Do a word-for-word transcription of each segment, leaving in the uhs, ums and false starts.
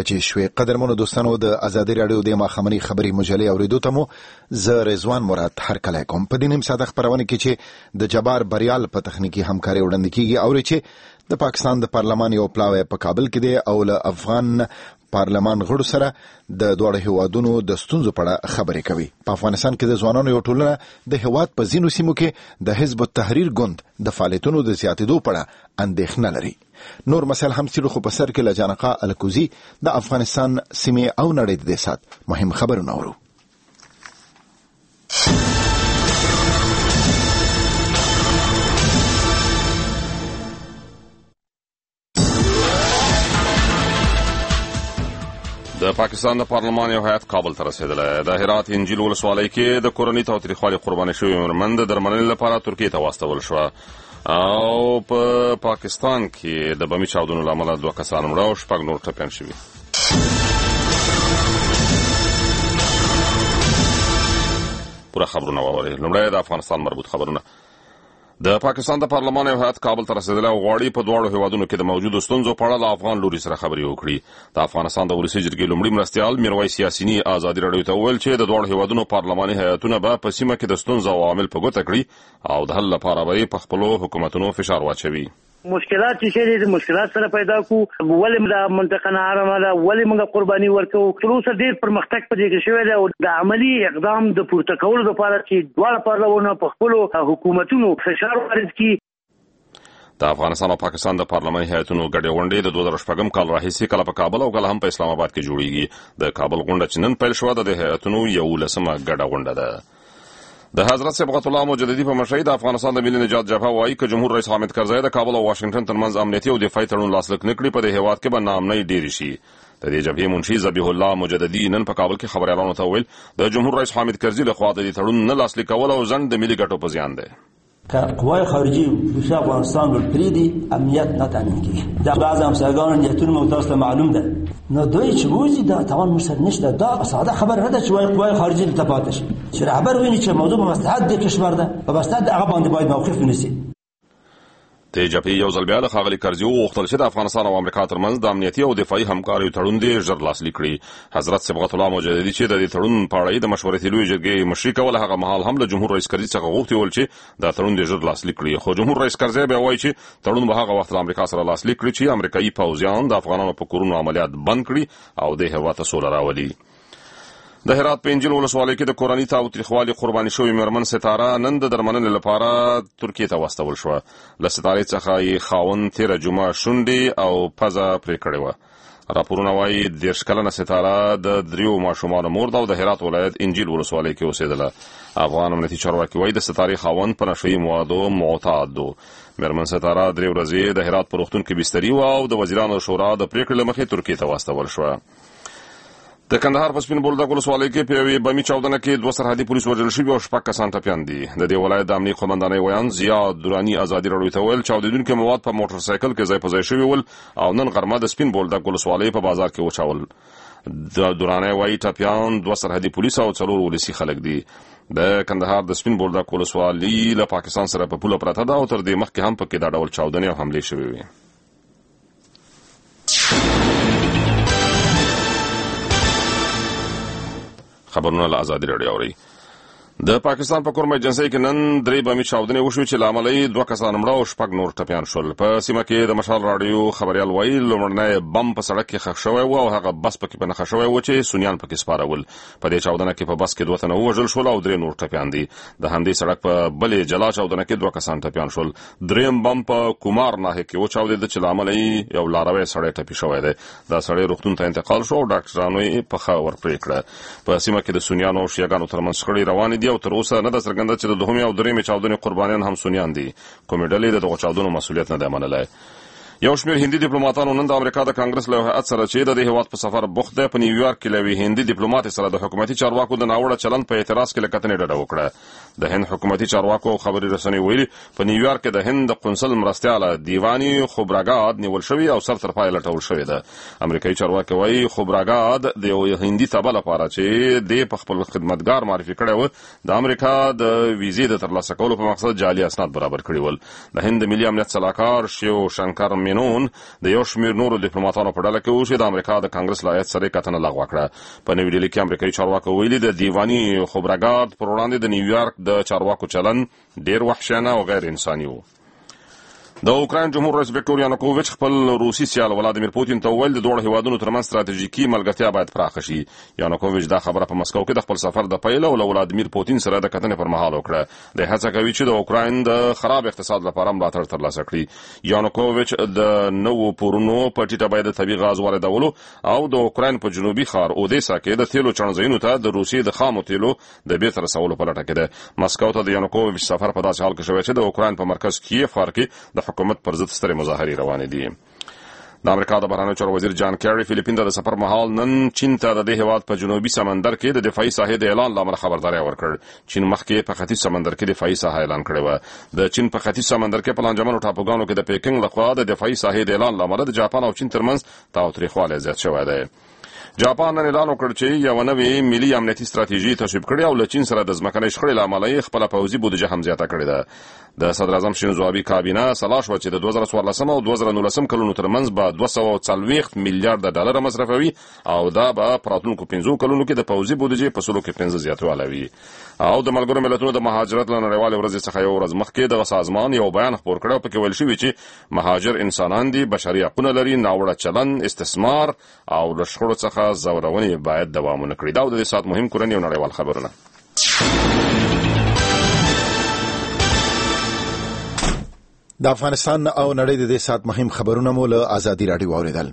بجې شوې. قدرمنو دوستانو، د ازادي راډیو د ماښامنۍ خبري مجلې اوریدو ته مو زه رضوان مراد هرکلی کوم. په دې نیم ساعته خپرونه کې چې د جبار بریال په تخنیکي همکاري وړاندې کیږي اوري چې د پاکستان د پارلمان یو پلاوی په کابل کې دی او له افغان پارلمان غړو سره د دوه هیوادونو د ستونزو په اړه خبرې کوي. په افغانستان کې د ځوانانو یو ټولنه د هیواد په ځینو سیمو کې د حزب التحریر ګوند د فعالیتونو د زیاتېدو په اړه اندېښنه لري. نور مسایل هم څیړو، خو په سر کې له جانقا الکوزي د افغانستان سیمې او نړۍ د دې سات مهم خبرونه اورو. د پاکستان د پارلمان یو هیئت کابل ته رسېدلی. د هرات انجیل ولسوالۍ کې د کورنۍ تاوتریخوالي قرباني شوې مېرمن د درملنې لپاره ترکیې ته واستول شوه او په پاکستان کې د بمي چاودنو له امله دوه کسان مړه او شپږ نور ټپیان شوي. پوره خبرونه واورئ. لومړی د افغانستان مربوط خبرونه. د پاکستان د پارلمان یو هیئت کابل ته رسېدلی او غواړي په دواړو هیوادونو کې د موجودو ستونزو په اړه له افغان لوري سره خبرې وکړي. د افغانستان د ولسي جرګې لومړي مرستیال میرویس یاسیني ازادي راډیو ته وویل چې د دواړو هیوادونو پارلماني هیئتونه به په سیمه کې د ستونزو او عوامل په ګوته کړي او د حل لپاره به یې په خپلو حکومتونو فشار واچوي. مشکلات چې دي مشکلات سره پیدا کو ولې د منطقه نه حرامه ده، ولې موږ قرباني ورکو. تر اوسه ډېر پرمختګ پدې کې شوی دی او د عملی اقدام د پورته کولو لپاره چې دواړه پارلمانونه په خپلو حکومتونو فشار وارد کړي. د افغانستان او پاکستان د پارلماني هیئتونو ګډې غونډې د دوه زره شپږم کال راهیسې کله په کابل او کله هم په اسلام آباد کې جوړیږي. د کابل غونډه چې نن پیل شوه د هیئتونو یولسمه ګډه غونډه ده. د حضرت صبغت الله مجددي په مشرۍ د افغانستان د ملي نجات جبهه وایي که جمهور رئیس حامد کرزی د کابل او واشنګټن ترمنځ امنیتي او دفاعي تړون لاسلیک نه کړي په دې هیواد کې به ناامنۍ ډېرې شي. د دې جبهې منشي ذبیح الله مجددي نن په کابل کې خبریالانو ته وویل د جمهور رئیس حامد کرزي لخوا د دې تړون نه لاسلیک کول او ځنډ د ملي ګټو په زیان دی. که قوای خارجی روسیه افغانستان رو پریدی امنیت نتامین کیږي. دا بعض همسایگان نیتون متوسط معلوم ده. نو دوی چې وځي دا توان مسر نشته. دا ساده خبر نه ده چې قوای خارجی تپاتش. چې رهبر ویني چې موضوع په مصلحت د کشور ده او مصلحت هغه باندې باید موقف ونیسي. د جبهې یو ځل بیا له ښاغلي کرزي وغوښتل چې د افغانستان او امریکا ترمنځ د امنیتي او دفاعي همکاریو تړون دې ژر لاسلیک کړي. حضرت صبغت الله مجددي چې د دې تړون په اړه د مشورتي لویې جرګې مشري کوله هغه مهال هم له جمهور رئیس کرزي څخه غوښتي ول چې دا تړون دې ژر لاسلیک کړي. خو جمهور رئیس کرزي بیا وایي چې تړون به هغه وخت له امریکا سره لاسلیک کړي چې امریکایي پوځیان د افغانانو په کورونو عملیات بند کړي او د هیواد ته سوله راولي. د هرات په انجیل ولسوالۍ کې د کورنۍ تاوتریخوالي قرباني شوې مېرمن ستاره نن د درملنې لپاره ترکیې ته واستول شوه. له ستارې څخه یې خاوند تېره جمعه شونډې او پزه پرې کړې وه. راپورونه وایي دېرش کلنه ستاره د دریو ماشومانو مور ده او د هرات ولایت انجیل ولسوالۍ کې اوسېدله. افغان امنیتي چارواکي وایي د ستارې خاوند په نشهیي موادو معتاد و. مېرمن ستاره درې ورځې د هرات په روغتون کې بستري وه او د وزیرانو شورا د پرېکړې له مخې ترکیې ته واستول شوه. د کندهار په سپین بولدک ولسوالۍ کې په یوې بمي چاودنه کې دوه سرحدي پولیس وژل شوي او شپږ کسان ټپیان دي. د دې ولایت د امنیې قومندانۍ ویان ضیا دراني ازادي راډیو ته ویل چاودېدونکي مواد په موټر سایکل کې ځای په ځای شوي ول او نن غرمه د سپین بولدک ولسوالۍ په بازار کې وچاول. د دراني وایي ټپیان دوه سرحدي پولیس او څلور ولسي خلک دي. د کندهار د سپین بولدک ولسوالۍ له پاکستان سره په پوله پرته ده او تر دې مخکې هم پکې دا ډول چاودنې او حملې شوې وې. خبرونه له ازادي راډیو اورئ. د پاکستان په کورمه ایجنسۍ کې نن درې بمي چاودنې وشوې چې له امله یې دوه کسان مړه او شپږ نور ټپیان شول. په سیمه کې د مشال راډیو خبریال وایي لومړنی بم په سړک کې ښخ شوی و او هغه بس پکې په نښه شوی و چې سونیان پکې سپارول. په دې چاودنه کې په بس کې دوه تنه ووژل شول او درې نور ټپیان دي. د همدې سړک په بلې جلا چاودنه کې دوه کسان ټپیان شول. درېیم بم په کومار ناحیه کې وچاودېده چې له امله یې یو لاروی سړی ټپي شوی دی. دا سړی روغتون ته انتقال شو او ډاکټرانو یې پښه ورپرې کړه. په سیمه کې د سونیانو او شیعهګانو ترمنځ شخړې روانې دي او تر اوسه نه ده څرګنده چې د دوهمې او درېیمې چاودنې قربانیان هم سونیان دي. کومې ډلې د دغو چاودنو مسؤلیت نه دی منلی. یو شمېر هندي ډیپلوماتانو نن د امریکا د کانګرس له هیئت سره چې د دې هیواد په سفر بوخت دی په نیویارک کې له یوې هندي ډیپلوماتې سره د حکومتي چارواکو د ناوړه چلند په اعتراض کې له کتنې ډډه وکړه. د هند حکومتي چارواکو او خبري رسنۍ ویلي په نیویارک کې د هند د قونسل مرستیاله دیواني خوبراګاد نیول شوی او سر تر پایه لټول شوی ده. امریکایي چارواکي وایي خوبراګاد د یو هندي تبه لپاره چې د په خپل خدمتګار معرفي کړی و د امریکا د ویزې د ترلاسه کولو په مقصد جعلي اسناد برابر کړي ول. د هند ملي امنیت سلاکار شیو شنکر مینون د یو شمېر نورو ډیپلوماټانو په ډله کې و چې د امریکا د کانګرس له هیات سره کتنه لغوه کړه. په نوې ډیلي کې امریکایي چارواکو ویلي د دیواني خبرګات پر وړاندې د نیویارک د چارواکو چلن ډیر وحشیانه او غیر انساني و. د اوکراین جمهور رئیس ویکتور یانوکوویچ خپل روسي سیال ولادیمیر پوتین ته وویل د دواړو هیوادونو ترمنځ ستراتیژیکي ملګرتیا باید پراخه شي. یانوکوویچ دا خبره په مسکو کې د خپل سفر د پیل او له ولادیمیر پوتین سره د کتنې پر مهال وکړه. د هڅه کوي چې د اوکراین د خراب اقتصاد لپاره ملاتړ ترلاسه کړي. یانوکوویچ د نوو پورونو په ټیټه بیه د طبیعي غاز واردولو او د اوکراین په جنوبي ښار اودیسا کې د تیلو چڼزینو ته د روسیې د خامو تیلو د بیرته رسولو په لټه کې ده. مسکو ته د یانوکوویچ سفر په داسې حال کې شوی چې د اوکراین په مرکز کیف ښار کې د حکومت پر ضد مظاهرې روانې دي. د امریکا د بهرنیو چارو وزیر جان کیری فلیپین ته د سفر مهال نن چین ته د دې هیواد په جنوبي سمندر کې د دفاعي ساحې د اعلان لامل خبرداري ورکړ. چین مخکې په ختیځ سمندر کې دفاعي ساحه اعلان کړې و. د چین په ختیځ سمندر کې په لانجمنو ټاپوګانو کې د پیکنګ لخوا د دفاعي ساحې د اعلان لامل د جاپان او چین ترمنځ تاوتریخوالی زیات شوی دی. جاپان نن اعلان وکړ چې یو نوې ملي امنیتي ستراتیژي تصویب کړې او له چین سره د ځمکنۍ شخړې له امله یې خپله پوځي بودیجه هم زیاته کړې ده. د صدر اعظم شینزو آبي کابینه سلا شوه چې د دوه زره څوارلسم او دوه زره نولسم کلونو ترمنځ به دوه سوه او څلوېښت میلیارډه ډالره مصرفوي او دا به په راتلونکو پنځو کلونو کې د پوځي بودیجې په سلو کې پنځه زیاتوالی وي. او د ملګرو ملتونو د مهاجرت له نړیوالې ورځې څخه یو ورځ مخکې دغه سازمان یو بیان خپور کړی او پکې ویل شوي چې مهاجر انسانان دي، بشري حقونه لري، ناوړه چلن، استثمار او له شخړو څخه ځورونې باید دوام ونه کړي. دا د دې ساعت مهم کورني او نړیوال خبرونه. د افغانستان او نړۍ د دې ساعت مهم خبرونه مو له ازادي راډیو اوریدل.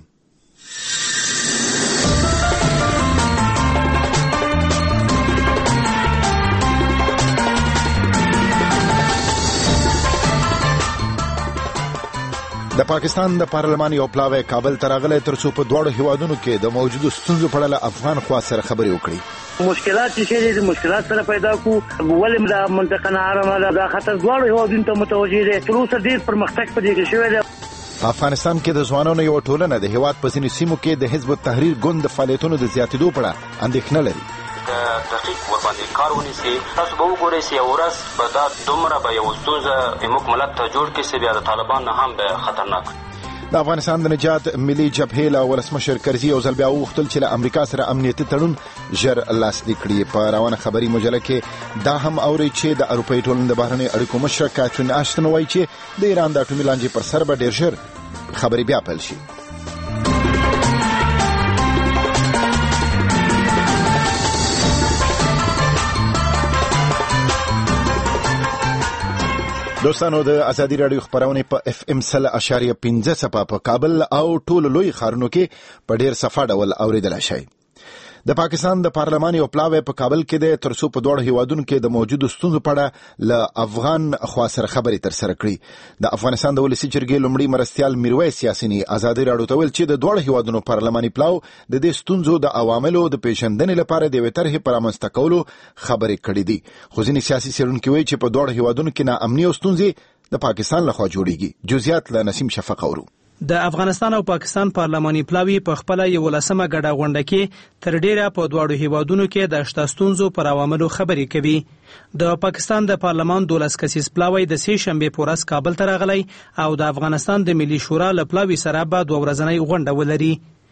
د پاکستان د پارلمان یو پلاوی کابل ته راغلی ترڅو په دواړو هیوادونو کې د موجودو ستونزو په اړه افغان خوا سره خبرې وکړي. مشکلات چې د مشکلات سره پیدا کو ولې د منطقه نه آرامه ده، خطر دواړو هیوادونو ته متوجه دي. تر اوسه ډېر پرمختګ په دې کې شوی دی. په افغانستان کې د ځوانانو یو ټولنه د هیواد په ځینو سیمو کې د حزب التحریر ګوند د فعالیتونو د زیاتېدو په اړه اندېښنه لري. دقیق ورباندې کار ونیسي. تاسو به وګورئ چې یو ورځ به دا دومره به یو ستونزه زموږ ملت ته جوړ کړي چې بیا د طالبان نه هم به خطرناک. د افغانستان د نجات ملي جبهې له ولسمشر کرزي یو ځل بیا وغوښتل چې له امریکا سره امنیتي تړون ژر لاسلیک کړي. په روانه خبري مجله کې دا هم اوري چې د اروپایي ټولنې د بهرنیو اړیکو مشره کاترین آشټن وایي چې د ایران د اټومي لانجې پر سر به ډېر ژر خبرې بیا پیل شي. دوستانو د ازادي راډیو خبرونه په اف ام سل اشاریه پنځه صفه په کابل او ټولو لوی ښارونو کې په ډیر صفه ډول اوریدل شي. د پاکستان د پارلمان یو پلاوی په کابل کې د ترڅو په دوړ هیوادونو کې د موجودو ستونزو په اړه ل افغان خوا سره خبرې تر سره کړې. د افغانستان د ولسی جرګې لومړی مرستيال میرویس یاسینی ازادي راډیو ته ویل چې د دوړ هیوادونو پارلماني پلاو د دې ستونزو د عواملو د پیژندنې لپاره د وترهي پرامسته کولو خبرې کړې دي. خو ځینې سیاسي څېړونکي وایي چې په دوړ هیوادونو کې ناامني او ستونزې د پاکستان لخوا جوړیږي. جزئیات له نسیم شفق اورو. د افغانستان او پاکستان پارلماني پلاوی په خپل یو لسمه ګډه غونډه کې تر ډیره په دواړو هیوادونو کې د شته ستونزو پر عواملو خبرې کوي. د پاکستان د پارلمان دولس کسیز پلاوی د سې شنبه په ورځ کابل ته راغلی او د افغانستان د ملي شورا له پلاوی سره به دوه ورځنۍ غونډه ولري.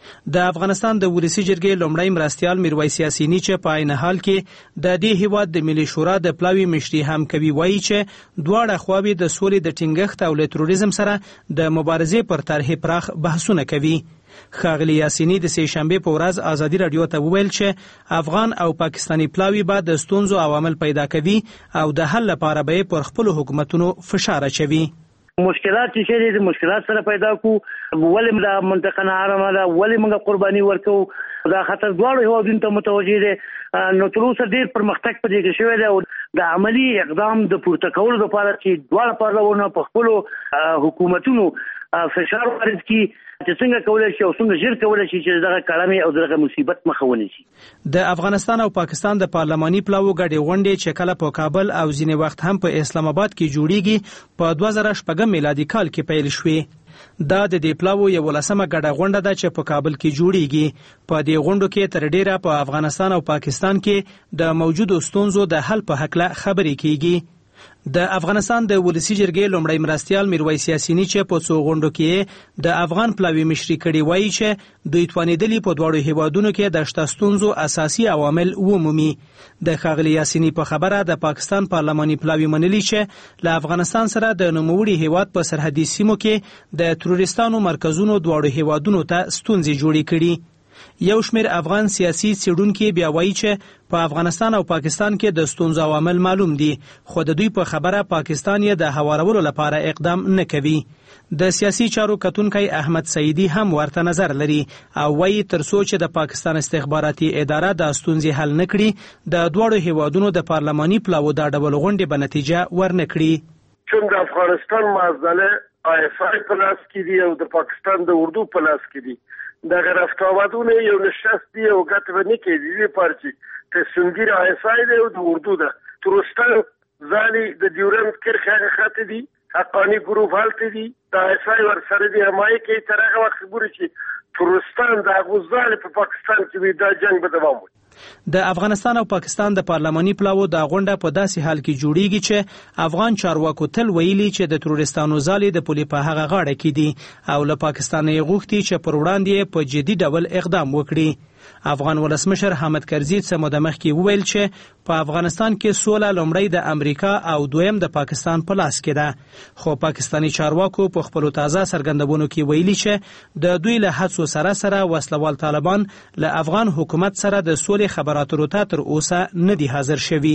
د افغانستان د ولسی جرګې لومړی مرستيال میرویس یاسینی چې په عین حال کې د دې هیواد د ملي شورا د پلاوی مشري هم کوي وایي چې دواړه خواوې د سولې د ټینګښت او له تروریزم سره د مبارزې پر طرح پراخ بحثونه کوي. ښاغلی یاسینی د سې شنبه په ورځ ازادي راډیو ته وویل چې افغان او پاکستانی پلاوی به د ستونزو عوامل پیدا کوي او د حل لپاره به پر خپل حکومتونو فشار اچوي. مشکلات چې د مشکلات سره پیدا کو ولې د منطقه نه آرامه ده، ولې موږ قرباني ورکو، دا خطر دواړو هیوادونو ته متوجه دي. نو تر اوسه ډېر پرمختګ په دې کې شوی دی او د عملی اقدام د پورته کولو لپاره چې دواړه پارلمانونه په خپلو حکومتونو فشار وارد کړي چې څنګه کولای شي او څنګه ژر کولای شي چې دغه کلمې او دغه مصیبت مخه ونیسي. د افغانستان او پاکستان د پارلماني پلاوو ګډې غونډې چې کله په کابل او ځینې وخت هم په اسلام آباد کې جوړیږي په دوه زره شپږم میلادي کال کې پیل شوې. دا د دې پلاوو یو لسمه ګډه غونډه ده چې په کابل کې جوړیږي. په دې غونډو کې تر ډیره په افغانستان او پاکستان کې د موجودو ستونزو د حل په هکله خبرې کیږي. د افغانستان د ولسی جرګې لومړی مرستیال میرویس یاسینی چې په څو غونډو کې د افغان پلاوی مشري کړي وایي چې دوی توانیدلی په دواړو هیوادونو کې د شته ستونزو اساسي عوامل ومومي. د ښاغلي یاسینی په خبره د پاکستان پارلماني پلاوی منلي چې له افغانستان سره د نوموړي هیواد په سرحدي سیمو کې د تروریستانو مرکزونو دواړو هیوادونو ته ستونزې جوړې کړي. یو شمېر افغان سیاسي څېړونکي بیا وایي چې په افغانستان او پاکستان کې د ستونزو عوامل معلوم دي، خو د دوی په خبره پاکستان یې د هوارولو لپاره اقدام نه کوي. د سیاسي چارو کتونکی احمد سعیدي هم ورته نظر لري او وایي تر څو چې د پاکستان استخباراتي اداره د ستونزې حل نه کړي د دواړو هیوادونو د پارلماني پلاوو دا ډول غونډې به نتیجه ورنه کړي. چون د افغانستان معضله آی اف آی په لاس کې دي او د پاکستان د اردو په لاس کې دي، د رفتاوادونه یو نشست دی او ګټه به نه کوي د پارچي تصمیم آی اف آی دی او د اردو ده ترستان ځالي د ډیورنډ کرخه خط دي حقانی ګروپ حالت دي د آی اف آی ور سره دی همای کې تر هغه وخت ګوري چې ترستان د غوزال په پاکستان کې د جنگ به دوام وکړي. د افغانستان او پاکستان د پارلماني پلاوو د غونډه په داسې حال کې جوړیږي چې افغان چارواکو تل ویلي چې د تروریستانو ځالې د پولې په هغه غاړه کې دي او له پاکستان یې غوښتي چې پر وړاندې په جدي ډول اقدام وکړي. افغان ولسمشر حامد کرزي څه موده مخکې وویل چې په افغانستان کې سوله لومړی د امریکا او دویم د پاکستان په لاس کې ده، خو پاکستاني چارواکو په خپلو تازه څرګندونو کې ویلي چې د دوی له هڅو سره سره وسلوال طالبان له افغان حکومت سره د سولې خبرو اترو ته تر اوسه نه دي حاضر شوي.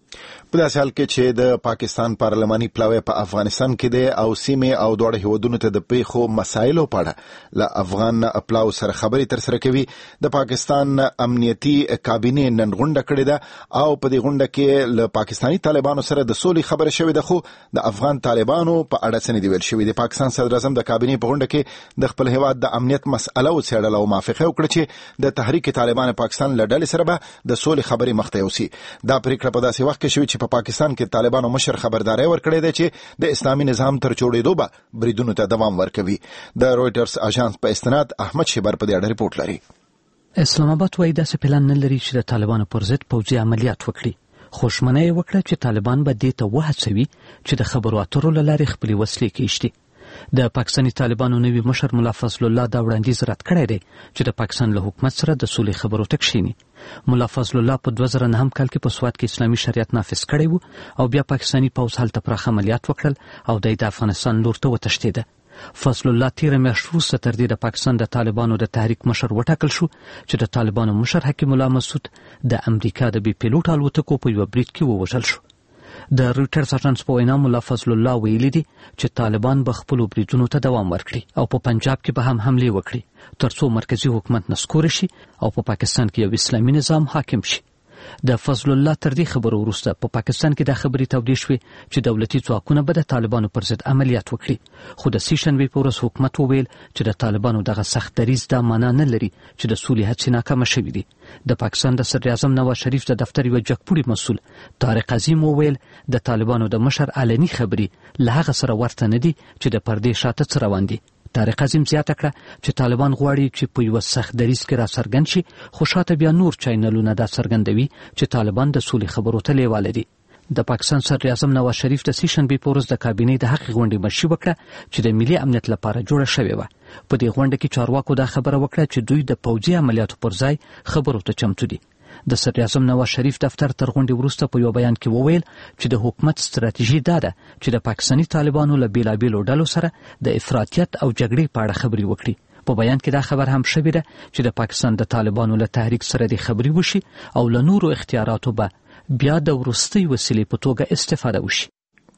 په داسې حال کې چې د پاکستان پارلماني پلاوی په افغانستان کې دی او سیمې او دواړو هیوادونو ته د پیښو مسایلو په اړه له افغان پلاو سره خبرې ترسره کوي. د پاکستان امنیتي کابینې نن غونډه کړې ده او په دې غونډه کې له پاکستاني طالبانو سره د سولې خبره شوې ده، خو د افغان طالبانو په اړه څه نه دی ویل شوی. د پاکستان صدر اعظم د کابینې په غونډه کې د خپل هیواد د امنیت مسأله وڅېړله او موافقه وکړه چې د تحریک طالبان پاکستان له ډلې سره به د سولې خبرې مخته یوسي. دا پریکړه په داسې وخت کې شوې چې په پاکستان کې طالبانو مشر خبرداري ورکړې ده چې د اسلامي نظام تر جوړېدو به بریدونو ته دوام ورکوي. د رويټرز اژانس په استناد احمد شیبر په دې اړه ریپورت لري. اسلام آباد وايي داسې پلان نه لري چې د طالبانو پر ضد پوځي عملیات وکړي، خو ژمنه یې وکړه چې طالبان به دې ته وهڅوي چې د خبرو اترو له لارې خپلې وسلې کېږدي. د پاکستاني طالبانو نوي مشر ملا فضل الله دا وړاندیز رد کړی دی چې د پاکستان له حکومت سره د سولې خبرو ته کښیني. ملا فضل الله په دوه زره نهم کال کې په سوات کې اسلامي شریعت نافذ کړی و او بیا پاکستاني پوځ هلته پراخ عملیات وکړل او د افغانستان لور ته وتښتېده. فضل الله تیره میاشت وروسته تر دې د پاکستان د طالبانو د تحریک مشر وټاکل شو چې د طالبانو مشر حکیم الله مسعود د امریکا د بي پیلوټ الوتکو په یو برید کې ووژل شو. د رويټرز اژانس په وینا ملا فضل الله ویلي دي چې طالبان به خپل بریدونو ته دوام ورکړي او په پنجاب کې به هم حمله وکړي ترڅو مرکزی حکومت نسکور شي او په پاکستان کې یو اسلامي نظام حاکم شي. د فضل الله تر دې خبرو وروسته په پاکستان کې د خبرې تودې شوې چې دولتي ځواکونه به د طالبانو پر ضد عملیات وکړي، خو د سې شنبې په ورځ حکومت وویل چې د طالبانو دغه سخت دریځ دا معنا نه لري چې د سولې هڅې ناکامه شوې دي. د پاکستان د صدر اعظم نواز شریف د دفتر یو جګپوړي مسؤل طارق عظیم وویل د طالبانو د مشر علني خبرې له هغه سره ورته نه دي چې د پردې شاته څه روان دي. طارق عظیم زیاته کړه چې طالبان غواړي چې په یو سخت دریځ کې را څرګند شي، خو شاته بیا نور چینلونه دا څرګندوي چې طالبان د سولې خبرو ته لیواله دي. د پاکستان صدر اعظم نواز شریف د سې شنبې په ورځ د کابینې د حق غونډې مشري وکړه چې د ملي امنیت لپاره جوړه شوې وه. په دې غونډه کې چارواکو دا خبره وکړه چې دوی د پوځي عملیاتو پر ځای خبرو ته چمتو دي. د صدر اعظم نواز شریف دفتر تر غونډې وروسته په یو بیان کې وویل چې د حکومت ستراتیژي دا ده چې د پاکستاني طالبانو له بیلابیلو ډلو سره د افراطیت او جګړې په اړه خبرې وکړي. په بیان کې دا خبر هم شوی ده چې د پاکستان د طالبانو له تحریک سره د خبرې وشي او له نورو اختیاراتو به بیا د وروستۍ وسیلې په توګه استفاده وشي.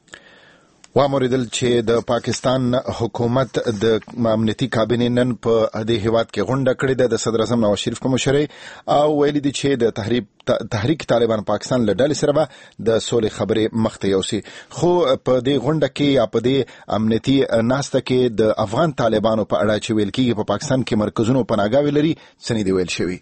واموریدل چې د پاکستان حکومت د امنیتي کابینې نن په دې هیواد کې غونډه کړې ده د صدر اعظم نواز شریف په مشرۍ او ویلي دي چې د تحریک تحریک طالبان پاکستان له ډلې سره به د سولې خبرې مخته یوسي. خو په دې غونډه کې یا په دې امنیتي ناسته کې د افغان طالبانو په اړه چې ویل کېږي په پاکستان کې مرکزونو پناهګاوې لري څه نه دي ویل شوي.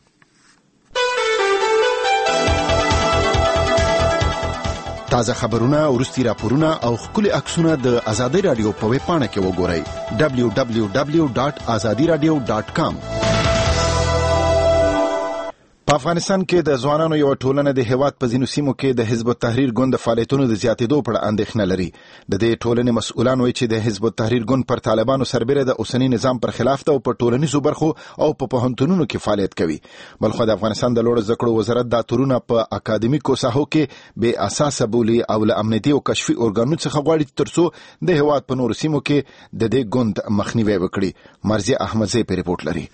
تازه خبرونه، وروستي راپورونه او ښکلي عکسونه د ازادي رادیو په ویب پاڼه کې وګورئ دبلیو دبلیو دبلیو ډاټ ازادي رادیو ډاټ کام. په افغانستان کې د ځوانانو یو ټولنه د هیواد په ځینو سیمو کې د حزب التحریر ګوند فعالیتونو د زیاتېدو په اړه اندېښنه لري. د دې ټولنې مسؤلان وایي چې د حزب التحریر ګوند پر طالبانو سربېره د اوسنی نظام پر خلاف ده او په ټولنیزو برخو او په پوهنتونونو کې فعالیت کوي. بلخو د افغانستان د لوړو زده کړو وزارت دا تورونه په اکاډمیکو ساحو کې بې اساسه بولي او له امنیتي او کشفي ارګانونو څخه غواړي ترڅو د هیواد په نورو سیمو کې د دې ګوند مخنیوي وکړي. مرزي احمدزی په ریپورت لري.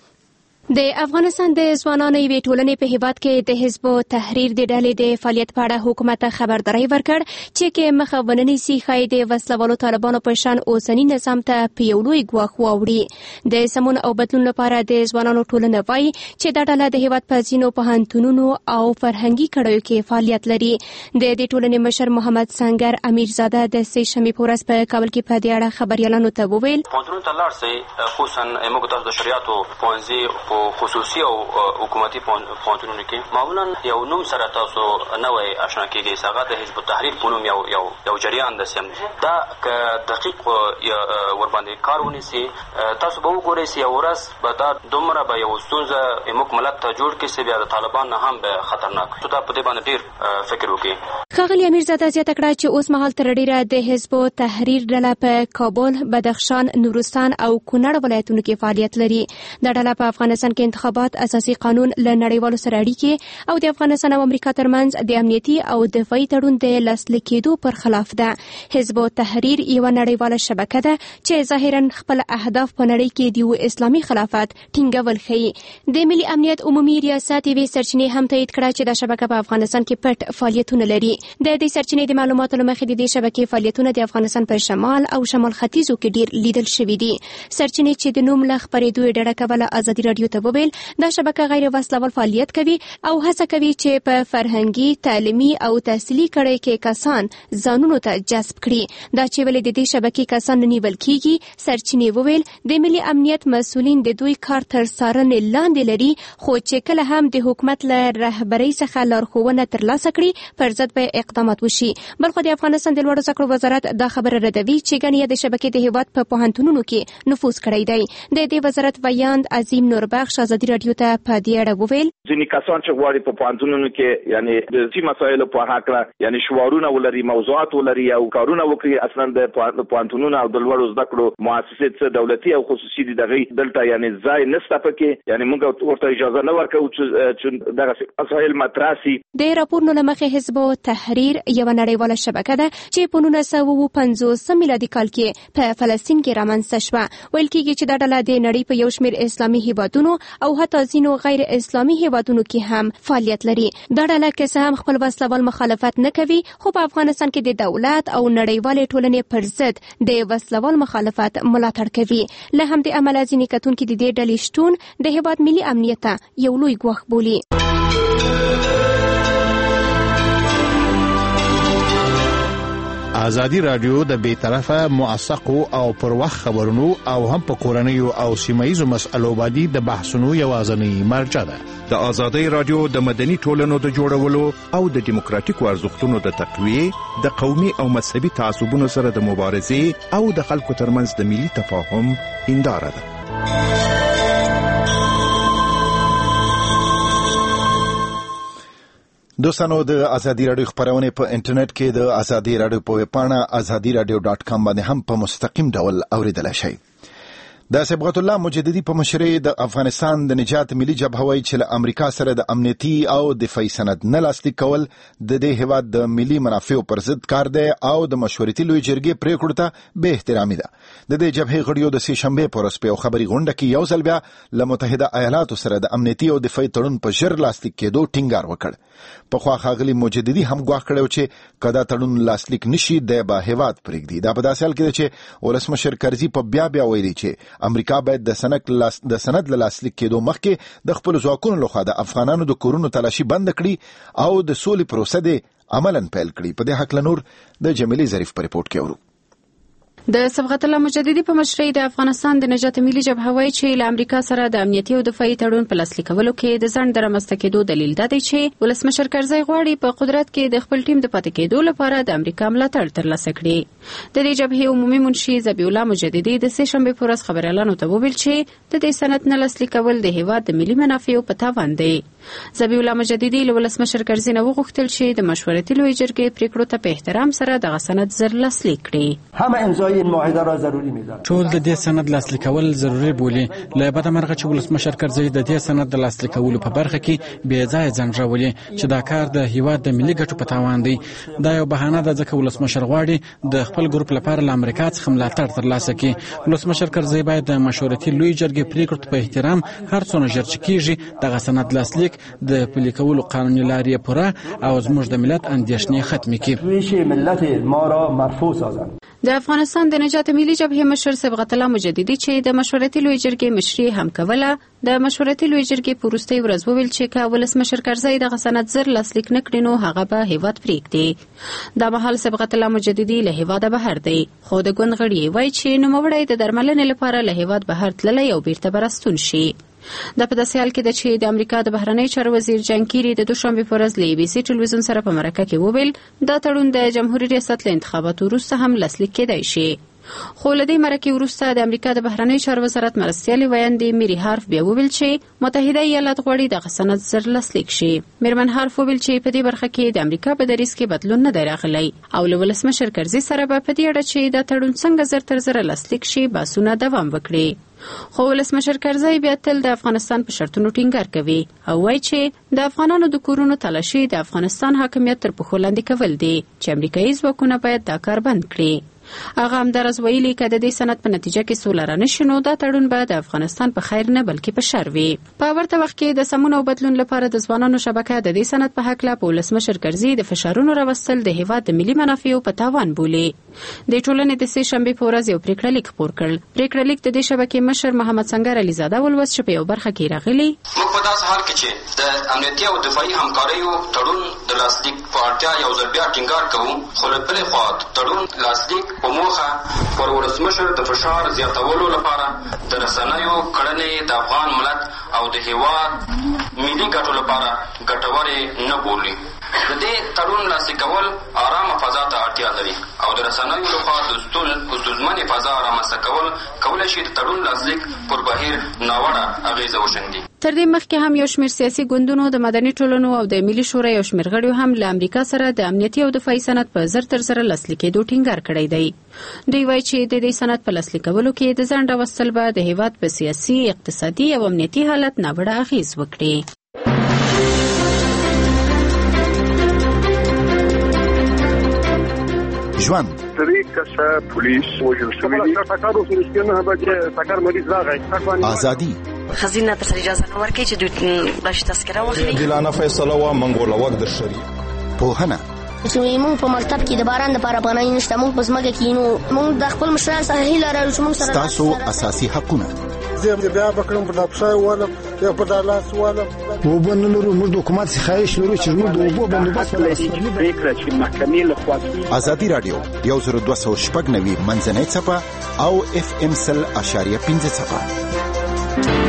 د افغانستان د ځوانانو یوې ټولنې په هیواد کې د حزب التحریر د ډلې د فعالیت په اړه حکومت ته خبرداری ورکړ چې کې مخه وننیسي ښایي د وسلوالو طالبانو په شان اوسني نظام ته په یو لوی ګواښ واوړي. د سمون او بدلون لپاره د ځوانانو ټولنه وایي چې دا ډله د هیواد په ځینو پوهنتونونو او فرهنګي کړیو کې فعالیت لري. د دې ټولنې مشر محمد سنگر امیرزاده د سې شنبې په ورځ په کابل کې په دې اړه خبريالانو ته وویل پوهنتون ته لاړ شئ، خصوصا موږ تاسو د شریعت او پوهنځي خصوصي او حکومتي پوهنتونونو کې معمولا یو نوم سره تاسو نوې آشنا کېږئ، هغه د حزب التحریر په نوم یو یو یو جریان د سیم دا که دقیق ورباندې کار ونیسي تاسو به وګورئ چې یو ورځ به دا دومره به یو ستونزه موږ ملت ته جوړ کړي چې بیا د طالبان نه هم به خطرناک شي. دا په دې باندې ډېر فکر وکړي. ښاغلي امیرزاده زیاته کړه چې اوس مهال تر ډېره د حزب التحریر ډله په کابل، بدخشان، نورستان او کونړ ولایتونو کې فعالیت لري. دا ډله په افغانستان کې انتخابات، اساسي قانون، له نړیوالو سره اړیکې او د افغانستان او امریکا ترمنځ د امنیتي او دفاعي تړون د لاسلیک کېدو پر خلاف ده. حزب التحریر یوه نړیواله شبکه ده چې ظاهرا خپل اهداف په نړۍ کې د یو اسلامي خلافت ټینګول ښیي. د ملي امنیت عمومي ریاست یوې سرچینې هم تایید کړه چې دا شبکه په افغانستان کې پټ فعالیتونه لري. د دې سرچینې د معلوماتو له مخې د دې شبکې فعالیتونه د افغانستان په شمال او شمال ختیځو کې ډېر لیدل شوي دي. سرچینې چې د نوم له خپرېدو یې ډډه کوله ازادي راډیو ته وویل دا شبکه غیر وسلوال فعالیت کوي او هڅه کوي چې په فرهنګي، تعلیمي او تحصیلي کړۍ کې کسان ځانونو ته جذب کړي. دا چې ولې د دې شبکې کسان نیول کیږي، سرچینې وویل د ملي امنیت مسؤلین د دوی کار تر څارنې لاندې لري، خو چې کله هم د حکومت له رهبرۍ څخه لارښوونه ترلاسه کړي پر ضد به اقدامات وشي. بلخو د افغانستان د لوړو زده کړو وزارت دا خبره ردوي چې ګڼې د شبکې د هیواد په پوهنتونونو کې نفوذ کړی دی. د دې وزارت ویاند عظیم نوربخش ازادي راډیو ته په دې اړه وویل ځینې کسان چې غواړي په پوهنتونونو کې یعنی د سیمه مسایلو په هکله یعنی شعارونه ولري، موضوعات ولري او کارونه وکړي، اصلا د پوهنتونونو او د لوړو زده کړو مؤسسې څه دولتي او خصوصي دي دغه دلته یعنی ځای نشته پکې، یعنی موږ ورته اجازه نه ورکوو چې دغه مسایل مطرح شي. د راپورونو له مخې حزب التحریر یوه نړیواله شبکه ده چې په نولس سوه اوه پنځوس میلادي کال کې په فلسطین کې رامنځته شوه. ویل کېږي چې دا ډله د نړۍ په یو شمېر اسلامي هیوادونو او حتی ځینو غیر اسلامي هیوادونو کې هم فعالیت لري. دا ډله که څه هم خپل وسلوال مخالفت نه کوي، خو په افغانستان کې د دولت او نړیوالې ټولنې پر ضد د وسلوال مخالفت ملاتړ کوي. له همدې امله ځینې کتونکي د دې ډلې شتون د هیواد ملي امنیت ته یو لوی ګواښ بولي. ازادي راډیو د بې طرفه موثقو او پر وخت خبرونو او هم په کورنیو او سیمایي مسألو باندې د بحثونو یوازینی مرجع ده. د ازادي راډیو د مدني ټولنو د جوړولو او د دیموکراتیکو ارزښتونو د تقویې، د قومي او مذهبي تعصبونو سره د مبارزې او د خلکو ترمنځ د ملي تفاهم هنداره ده. دوستانو د ازادي راډیو خبرونه په انټرنیټ کې د ازادي راډیو په ویبپاڼه ازادي راډیو ډاټ کام باندې هم په مستقیم ډول اوریدلای شئ. د صبغت الله مجددي په مشرۍ د افغانستان د نجات ملي جبهه وایي چې له امریکا سره د امنیتي او دفاعي سند نه لاسلیک کول د دې هیواد د ملي منافعو پر ضد کار دی او د مشورتي لوی جرګې پریکړو ته بې احترامي ده. د دې جبهې غړیو د سې شنبې په ورځ په یو خبري غونډه کې یو ځل بیا له متحده ایالاتو سره د امنیتي او دفاعي تړون په ژر لاسلیک کېدو ټینګار وکړ. پخوا ښاغلي مجددي هم ګواښ کړی چې که دا تړون لاسلیک نشي دی به هیواد پرېږدي. دا په داسې حال کې ده چې ولسمشر کرزي په بیا بیا ویلي چې امریکا باید د سند د سند له لاسلیک کېدو مخکې د خپلو ځواکونو لخوا د افغانانو د کورونو تلاشي بند کړي او د سولې پروسه دې عملاً پیل کړي. په دې هکله نور د جمیلې ظریف په ریپورت کې اورو. د صبغت الله مجددي په مشرۍ د افغانستان د نجات ملي جبهه وایي چې له امریکا سره د امنیتي او دفاعي تړون په لاسلیک کولو کې د ځنډ د رامنځته کېدو دلیل دا دی چې ولسمشر کرزی غواړي په قدرت کې د خپل ټیم د پاتې کېدو لپاره د امریکا ملاتړ ترلاسه کړي. د دې جبهې عمومي منشي ذبیح الله مجددي د سې شنبې په ورځ خبريالانو ته وویل چې د دې سند نه لاسلیک کول د هیواد د ملي منافعو په تاوان دی. ذبیح الله مجددي له ولسمشر کرزي نه وغوښتل چې د مشورتي لوی جرګې پریکړو ته په احترام سره دغه سند زر لاسلیک کړي. همه امضای این معاهده را ضروری می‌دانند. ټول د دې سند لاسلیک کول ضروري بولي. له بده مرغه چې ولسمشر کرزي د دې سند د لاسلیک کولو په برخه کې بې ځای ځنډولي چې دا کار د هیواد د ملي ګټو په تاوان دی. دا یو بهانه ده ځکه ولسمشر غواړي د خپل ګروپ لپاره له امریکا څخه ملاتړ ترلاسه کړي. ولسمشر کرزي باید د مشورتي لوی جرګې پریکړو ته په احترام هر څونه ژر چې کیږي دغه سند لاسلیک د پلي کولو قانوني لارې پوره او زموږ د ملت اندېښنې ختمې کړي. ملت ما را مرفوع سازند. د افغانستان د نجات ملي جبهې مشر صبغت الله مجددي چې د مشورتي لوی جرګې مشري هم کوله د مشورتي لوی جرګې په وروستۍ ورځ وویل چې که ولسمشر کرزي دغه سند زر لاسلیک نه کړي نو هغه به هیواد پرېږدي. دا مهال صبغت الله مجددي له هیواده بهر دی خو د ګوند غړي وایي چې نوموړی د درملنې لپاره له هیواد بهر تللی او بیرته به راستون شي. دا په داسې حال کې ده چې د امریکا د بهرنی چارو وزیر جان کیری د دوشنبې په ورځ له ای بي سي ټلویزیون سره په مرکه کې وویل دا تړون د جمهوریت ریاست له انتخاباتو وروسته هم لاسلیک کېدای شي. خو له دې مرکې وروسته د امریکا د بهرنی چارو وزارت مرستیالې ویاندې میری هارف بیا وویل چې متحده ایالات غواړي دغه سند زر لاسلیک شي. میرمن هارف وویل چې په دې برخه کې د امریکا په دریځ کې بدلون نه دی راغلی او له ولسمشر کرزي سره به په دې اړه چې دا تړون څنګه زر تر زره لاسلیک شي بحثونه دوام وکړي. خو ولسمشر کرزي بیا تل د افغانستان په شرطونو ټینګار کوي او وایي چې د افغانانو د کورونو تلاشي د افغانستان حاکمیت تر پښو لاندې کول دي چې امریکایي ځواکونه باید دا کار بند کړي. هغه همدارس ویلي که د دې سند په نتیجه کې سوله رانشي نو دا تړون به د افغانستان په خیر نه بلکې په شر وي. په ورته وخت کې د سمون او بدلون لپاره د ځوانانو شبکه د دې سند په هکله په ولسمشر کرزي د فشارونو راوستل د هیواد د ملي منافعو په تاوان بولي. د ټولنې د سې شنبې په ورځ یو پریکړه لیک خپور کړ. پریکړه لیک د دې شبکې مشر محمد سنگر علیزاده ولوست چې په یو برخه کې راغلي موږ په داسې حال کې چې د امنیتي او دفاعي همکاریو تړون د لاسلیک په اړتیا یو ځل بیا ټینګار کوو خو له بلې خوا تړون لاسلیک په موخه پر ولسمشر د فشار زیاتولو لپاره د رسنیو کړنې د افغان ملت او د هیواد ملي ګټو لپاره ګټورې نه بولي. د دې تړون لاسلیک کول آرامه فضا ته اړتیا لري او د رسنیو لخوا د ستونزمنې فضا رامنځته کول کولی شي د تړون لاسلیک پر بهیر ناوړه اغېزه وشیندي. تر دې مخکې هم یو شمېر سیاسي ګوندونو د مدني ټولنو او د ملي شورا یو شمېر غړیو هم له امریکا سره د امنیتي او دفاعي سند په زر تر زره لاسلیکېدو ټینګار کړی دی. دوی وایي چې د دې سند په لاسلیکولو کې د ځنډ راوستل به د هیواد په سیاسي، اقتصادي او امنیتي حالت ناوړه اغېز وکړي. ژوند طریق کسا پولیس وجل شوی سکارو سرسکینه به سکار مریض راغی ازادي خزینه تر اجازه نه ورکړي چې دوی باش تذکره واخلي. دلانه فیصله وا منګول وخت د شریک پوهنه زموږ په مکتب کې د باران لپاره افغانۍ نشته. موږ په ځمکه کې نو موږ د خپل مشرانو څخه هیله لرو چې موږ سره تاسو اساسي حقونه زه بیا بکړم په دپښای ولم یا په دالاس ولم وبن لرو موږ د حکومت څخه خواهش لرو چې موږ د اوبو بندوبست ولرو. فکر چې محکمې له خوا ازادي رادیو یو زر دوه سوه شپږ نوي منځنۍ څپه او اف ام سل اشاریه پنځه څپه.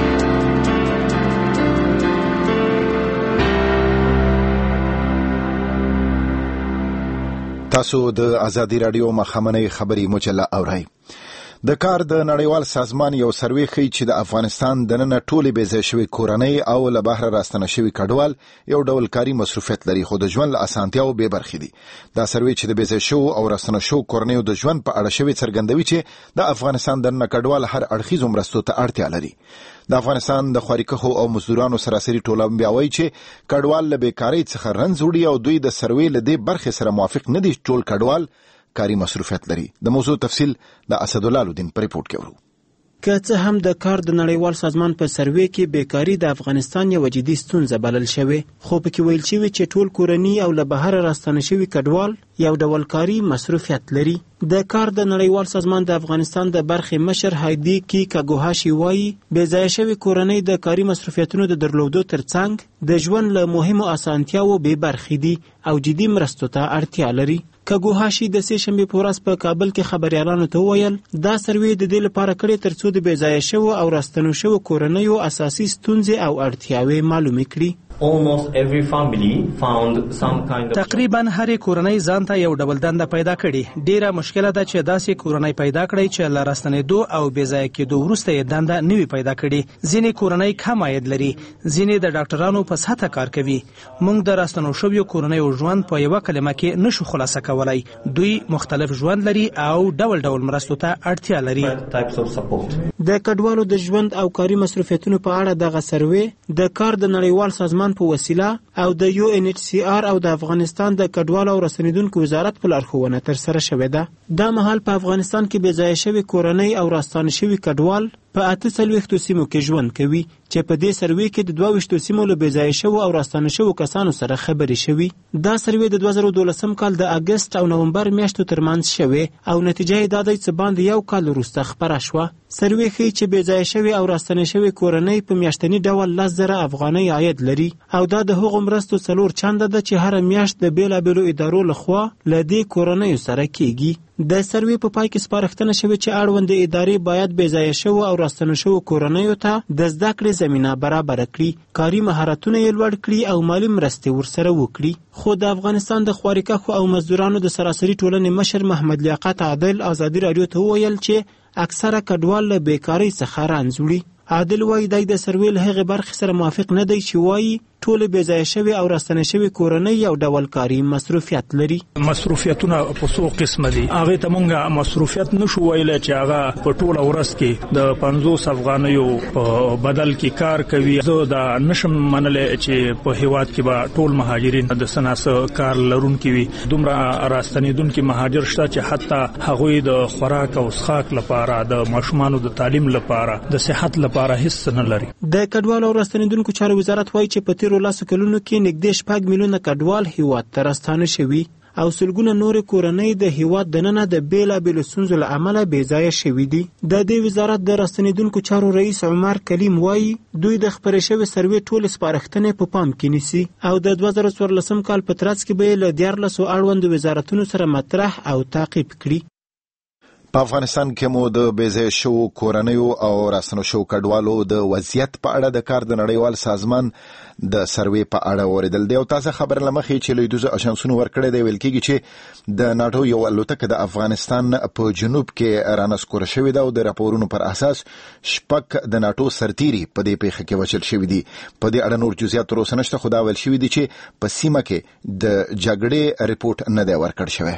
تاسو د ازادي رادیو مخامنۍ خبري مجله اورئ. د کار د نړیوال سازمان یو سروې ښیي چې د افغانستان دننه ټولې بې ځای شوې کورنۍ او له بهره راستنه شوي کډوال یو ډول کاري مصروفیت لري خو د ژوند له اسانتیاو بې برخې دي. دا سروې چې د بې ځای شوو او راستنه شوو کورنیو د ژوند په اړه شوې څرګندوي چې د افغانستان دننه کډوال هر اړخیزو مرستو ته اړتیا لري. د افغانستان د خواريکښو او مزدورانو سراسري ټوله بیا وایي چې کډوال له بیکارۍ څخه رنځ وړي او دوی د سروې له دې برخې سره موافق نه دي. ټول کډوال کاری مصروفیت لري. د موضوع تفصیل د اسدالله الدین په ریپورت کې ورو. که څه هم د کار د نړیوال سازمان په سروې کې بیکاری د افغانستان یو جدي ستونزه بلل شوې خو پکې ویل شوی چې ټول کورنی او له بهر راستنه شوي کډوال یو ډول کاری مصروفیت لري. د کار د نړیوال سازمان د افغانستان د برخې مشر هایدی کی کاګوهاشي وایي بې ځایه شوي کورنۍ د کاری مصروفیتونو د درلودو ترڅنګ د ژوند له مهمو اسانتیاوو بې برخې دي او جدي مرستو ته اړتیا لري. کاګوهاشي د سې شنبې په ورځ په کابل کې خبريالانو ته وویل دا سروې د دې لپاره کړې ترڅو د بې ځایه شوو او راستنو شوو کورنیو اساسي ستونزې او اړتیاوې معلومې کړي. تقریبا هرې کورنۍ ځان ته یو ډول دنده پیدا کړي. ډیره مشکله ده چې داسې کورنۍ پیدا کړي چې له راستنېدو او بې ځایه کېدو وروسته یې دنده نوي پیدا کړي. ځینې کورنۍ کم عاید لري، ځینې د ډاکټرانو په سطحه کار کوي. موږ د راستنو شویو کورنیو ژوند په یوه کلمه کې نشو خلاصه کولای. دوی مختلف ژوند لري او ډول ډول مرستو ته اړتیا لري. د کډوالو د ژوند او کاري مصروفیتونو په اړه دغه سروې د کار د نړیوال سازمان په وسیله او د یو ان ایچ سی آر او د افغانستان د کډوالو او رسنیدونکو وزارت په لارښوونه ترسره شوې ده. دا مهال په افغانستان کې بې ځایه شوي کورنۍ او راستانه شوي کډوال په اته څلوېښتو سیمو کې ژوند کوي چې په دې سروې کې د دوه ویشتو سیمو له بې ځایه شوو او راستانه شوو کسانو سره خبرې شوي. دا سروې د دوه زره دولسم کال د اګست او نومبر میاشتو ترمنځ شوې او نتیجه یې دا دی چې باندې یو کال وروسته خپره شوه. سروې ښیي چې بې ځایه شوي او راستانه شوي کورنۍ په میاشتني ډول لس زره افغانۍ عاید لري او دا د هغو مرستو څلور چنده ده چې هره میاشت د بېلابېلو ادارو لخوا له دې کورنیو سره کیږي. د سروې په پای کې سپارښتنه شوې چې اړوندې ادارې باید بې ځایه شوو او راستنه شوو کورنیو ته د زده کړې زمینه برابره کړي، کاري مهارتونه یې لوړ کړي او مالي مرستې ورسره وکړي. خو د افغانستان د خوارکښو او مزدورانو د سراسري ټولنې مشر محمد لیاقت عادل ازادي راډیو ته وویل چې اکثره کډوال له بیکارۍ څخه رنځ وړي. عادل وایي دی د سروې له هغې برخې سره موافق نه دی چې وایي ټول بې ځایه شوي او راستنه شوي کورنۍ یو ډول کاري مصروفیت لري. مصروفیتونه په څو قسمه دي. هغې ته مونږ مصروفیت نشو ویلی چې هغه په ټوله ورځ کې د پنځوس افغانیو په بدل کې کار کوي. زه دا نشم منلی چې په هیواد کې به ټول مهاجرین د څه نه څه کار لرونکي وي. دومره راستنېدونکي مهاجر شته چې حتی هغوی د خوراک او څښاک لپاره، د ماشومانو د تعلیم لپاره، د صحت لپاره هیڅ نه لري. د کډوالو او راستنېدونکو چارو وزارت وایي چې په تیرو لسو کلونو کې نږدې شپږ میلیونه کډوال هیواد ته راستانه شوي او سلګونه نورې کورنۍ د هیواد دننه د بېلابېلو ستونزو له امله بې ځایه شوي دي. د دې وزارت د راستنېدونکو چارو رئیس عمر کلیم وایي دوی د خپرې شوې سروې ټولې سپارښتنې په پام کې نیسي او د دوه زره څوارلسم کال په ترڅ کې به یې له دیارلسو اړوندو وزارتونو سره مطرح او تعقیب کړي. په افغانستان کې مو د بې ځایه شوو کورنیو او راستنو شوو کډوالو د وضعیت په اړه د کار د نړیوال سازمان د سروې په اړه واوریدل. د یو تازه خبر له مخې چې لویدیځو اژانسونو ورکړی دی ویل کېږي چې د ناټو یو الوتکه د افغانستان په جنوب کې رانسکوره شوې ده او د راپورونو پر اساس شپږ د ناټو سرتیري په دې پیښه کې وژل شوي دي. په دې اړه نور جزئیات تر اوسه نشته، خو دا ویل شوي دي چې په سیمه کې د جګړې رپورټ نه دی ورکړل شوی.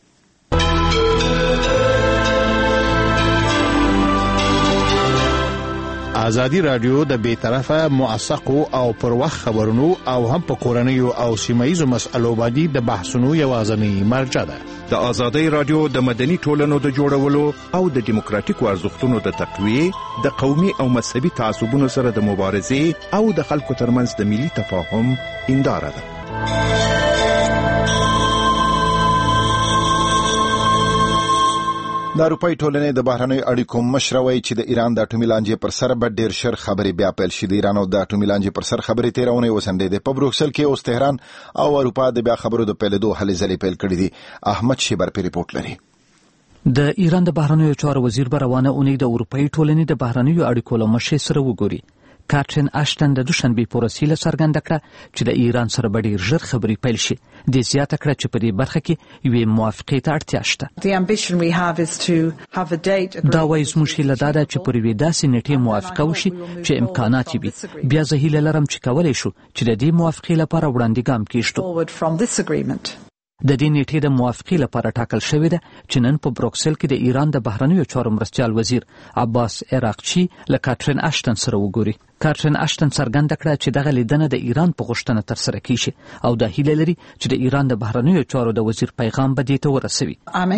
ازادي رادیو د بیطرفه موثقو او پر وخت خبرونو او هم په کورنیو او سیمایي مسایلو باندې د بحثونو یوازینی مرجع ده. د ازادي رادیو د مدني ټولنو د جوړولو او د دیموکراتیکو ارزښتونو د تقویې، د قومي او مذهبي تعصبونو سره د مبارزې او د خلکو ترمنځ د ملي تفاهم هنداره ده. د اروپای ټولنې د بهرنیو اړیکو مشر وایي چې د ایران د اټومي لانجې پر سر به ډېر ژر خبرې بیا پیل شي. د ایران او د اټومي لانجې پر سر خبرې تېره اونۍ وڅنډېدې. په بروکسل کې اوس تهران او اروپا د بیا خبرو د پیلېدو هلې ځلې پیل کړي دي. احمد شیبر په ریپورټ لري. د ایران د بهرنیو چارو وزیر به روانه اونۍ د اروپای ټولنې د بهرنیو اړیکو له مشر سره وګوري. کاترین اشتن د دوشنبه په ورځ هیله څرګنده کړه چې د ایران سره به ډېر ژر خبرې پیل شي. د زیاته کړه چې په دې برخه کې یوې موافقې ته اړتیا شته. دا وایي زموږ هیله دا ده چې پر یوې داسې نیټې موافقه وشي چې امکانات وي. بیا زه هیله لرم چې کولی شو چې د دې موافقې لپاره وړاندې ګام کېږدو. د دې نیټې د موافقې لپاره ټاکل شوې ده چې نن په بروکسل کې د ایران د بهرنیو چارو مرستیال وزیر عباس عراقچي له کاترین اشتن سره وګوري. کاترین اشتن څرګنده کړه چې دغه لیدنه د ایران په غوښتنه ترسره کیږي او دا هیله لري چې د ایران د بهرنیو چارو د وزیر پیغام به دې ته ورسوي.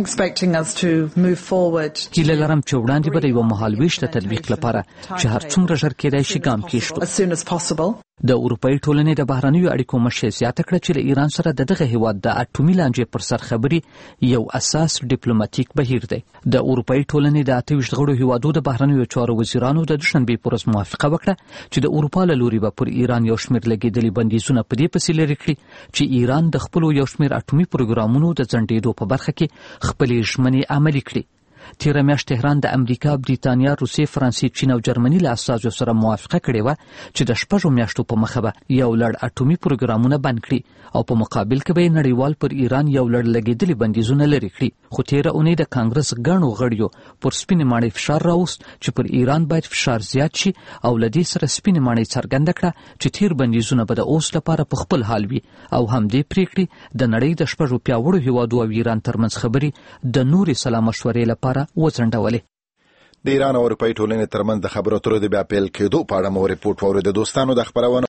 هیله لرم چې وړاندې به د یوه مهالویش د تطبیق لپاره چې هر څومره ژر کېدای شي ګام کېږدو. د اروپای ټولنې د بهرنیو اړیکو مشر زیاته کړه چې له ایران سره د دغه هیواد د اټومي لانجې پر سر خبرې یو اساس ډیپلوماټیک بهیر دی. د اروپای ټولنې د اته ویشت غړو هیوادو د بهرنیو چارو وزیرانو د دوشنبې په ورځ موافقه وکړه چې د اروپا له لوري به پر ایران یو شمېر لګېدلي بندیزونه په دې پسې لرې کړي چې ایران د خپلو یو شمېر اټومي پروګرامونو د ځنډېدو په برخه کې خپلې ژمنې عملي کړي. تیره میاشت تهران د امریکا، بریتانیا، روسیې، فرانسې، چین او جرمني له استازو سره موافقه کړې وه چې د شپږو میاشتو په مخه به یو لړ اټومي پروګرامونه بند کړي او په مقابل کې به نړیوال پر ایران یو لړ لګېدلي بندیزونه لرې کړي. خو تیره اونۍ د کانګرس ګڼو غړیو پر سپینې ماڼۍ فشار راوست چې پر ایران باید فشار زیات شي او له دې سره سپینې ماڼۍ څرګنده کړه چې تیر بندیزونه به د اوس لپاره په خپل حال وي او همدې پریکړې د نړۍ د شپږو پیاوړو هیوادو او ایران ترمنځ خبرې د نورې سلا مشورې لپاره وځنډولې. د ایران او اروپایي ټولنې ترمنځ د خبرو اترو د بیا پیل کېدو په اړه مو ریپورت واورېد. دوستانو د خبرونه